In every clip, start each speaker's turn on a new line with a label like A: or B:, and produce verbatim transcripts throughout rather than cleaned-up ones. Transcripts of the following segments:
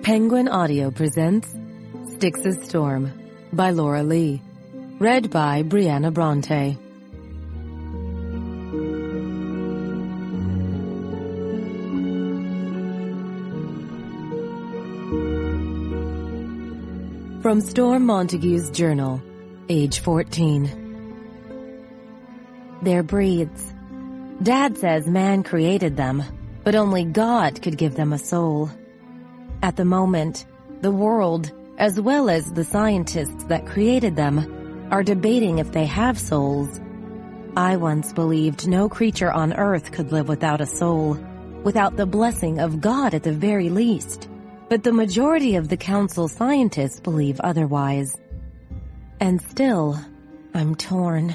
A: Penguin Audio presents Styx's Storm by Laura Lee. Read by Brianna Bronte. From Storm Montague's journal, age fourteen. They're breeds. Dad says man created them, but only God could give them a soul. At the moment, the world, as well as the scientists that created them, are debating if they have souls. I once believed no creature on earth could live without a soul, without the blessing of God at the very least. But the majority of the council scientists believe otherwise. And still, I'm torn.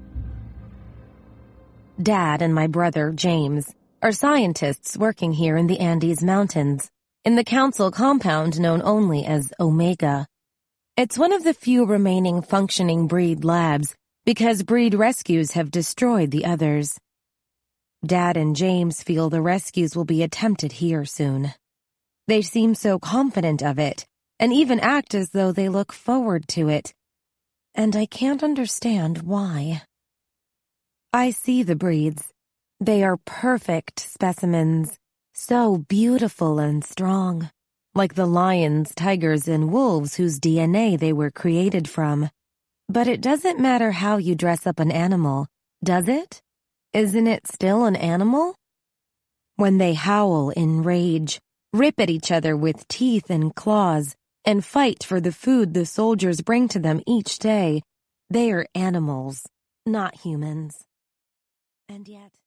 A: Dad and my brother, James, are scientists working here in the Andes Mountains, in the council compound known only as Omega. It's one of the few remaining functioning breed labs because breed rescues have destroyed the others. Dad and James feel the rescues will be attempted here soon. They seem so confident of it, and even act as though they look forward to it. And I can't understand why. I see the breeds. They are perfect specimens, so beautiful and strong, like the lions, tigers, and wolves whose D N A they were created from. But it doesn't matter how you dress up an animal, does it? Isn't it still an animal? When they howl in rage, rip at each other with teeth and claws, and fight for the food the soldiers bring to them each day, they are animals, not humans. And yet...